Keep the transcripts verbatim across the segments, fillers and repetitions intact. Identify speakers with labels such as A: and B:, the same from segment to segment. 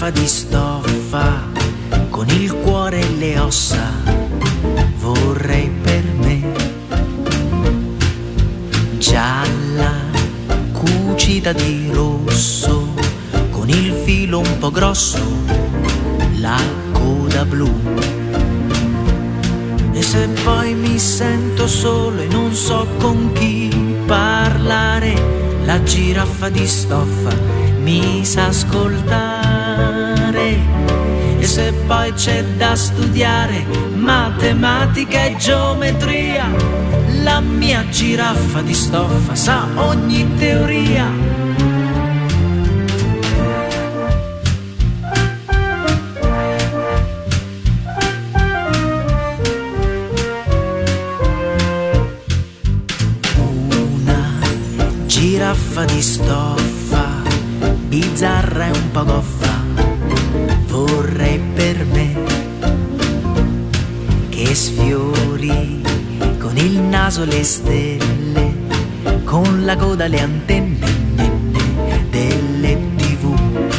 A: giraffa di stoffa con il cuore e le ossa vorrei per me. Gialla, cucita di rosso, con il filo un po' grosso, la coda blu. E se poi mi sento solo e non so con chi parlare, la giraffa di stoffa mi sa ascoltare. E se poi c'è da studiare matematica e geometria, la mia giraffa di stoffa sa ogni teoria. Una giraffa di stoffa, bizzarra e un po' goffa, vorrei per me, che sfiori con il naso le stelle, con la coda le antenne delle tivù.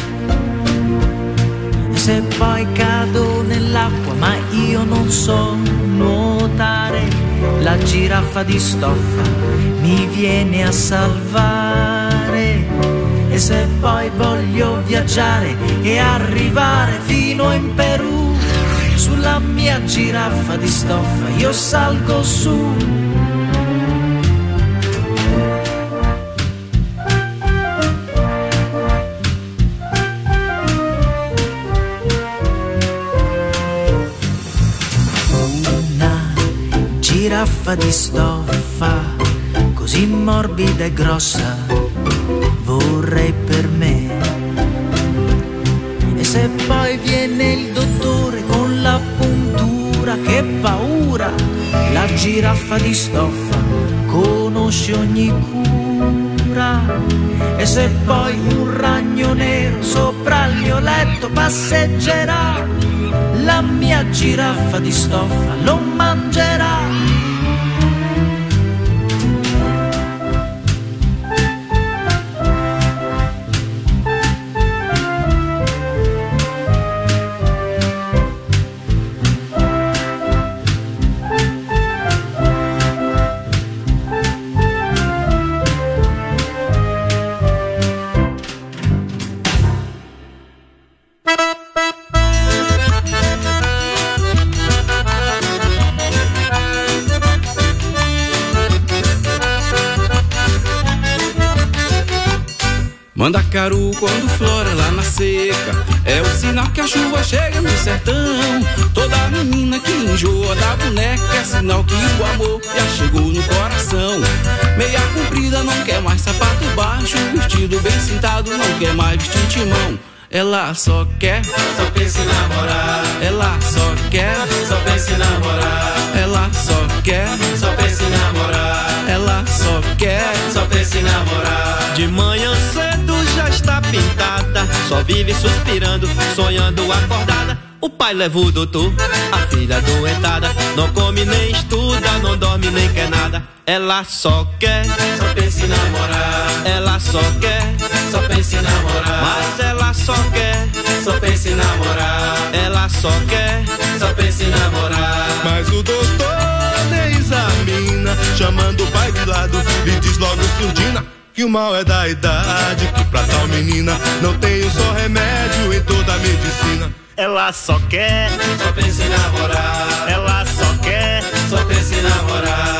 A: E se poi cado nell'acqua ma io non so nuotare, la giraffa di stoffa mi viene a salvare. E se poi voglio viaggiare e arrivare fino in Perù, sulla mia giraffa di stoffa io salgo su. Una giraffa di stoffa, così morbida e grossa, vorrei per me. E se poi viene il dottore con la puntura, che paura, la giraffa di stoffa conosce ogni cura. E se poi un ragno nero sopra il mio letto passeggerà, la mia giraffa di stoffa lo mangerà.
B: Mandacaru quando flora lá na seca, é o sinal que a chuva chega no sertão. Toda menina que enjoa da boneca é sinal que o amor já chegou no coração. Meia comprida não quer mais sapato baixo, vestido bem sentado não quer mais vestir timão. Ela só quer,
C: só pensa em namorar.
B: Ela só quer,
C: só pensa em namorar.
B: Ela só quer,
C: só pensa em namorar.
B: Ela só quer,
C: só pensa em namorar.
D: De manhã cedo já está pintada, só vive suspirando, sonhando acordada. O pai leva o doutor, a filha doentada, não come nem estuda, não dorme nem quer nada. Ela só quer,
C: só pensa em namorar.
D: Ela só quer,
C: só pensa em namorar.
D: Mas ela só quer,
C: só pensa em namorar.
D: Ela só quer,
C: só pensa em namorar.
E: Mas o doutor nem examina, chamando o pai de lado, lhe diz logo surdina que o mal é da idade, que pra tal menina não tem um só remédio em toda a medicina.
D: Ela só quer,
C: só pensa em namorar.
D: Ela só quer,
C: só pensa em namorar.